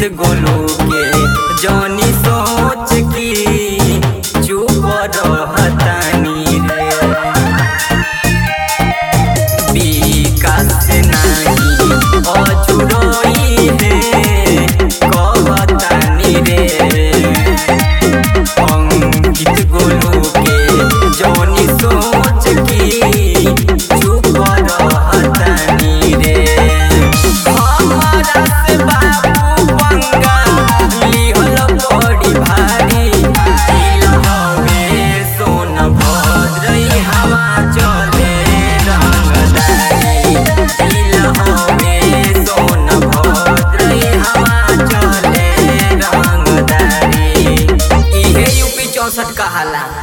गोलू के जानी सोच की चुप रहतानी रे। विकास नहीं अजुरई है कहतानी रे। अंकित गोलू के जानी सोच की चुप रहतानी रे। हमारा से बाबू पंगा लिहल बड़ी भारी दिल हवे सोन भद्रई हवा चले रंगदारी। दिल हवे सोन भद्रई हवा चले रंगदारी। इहे यूपी 64 कहाला।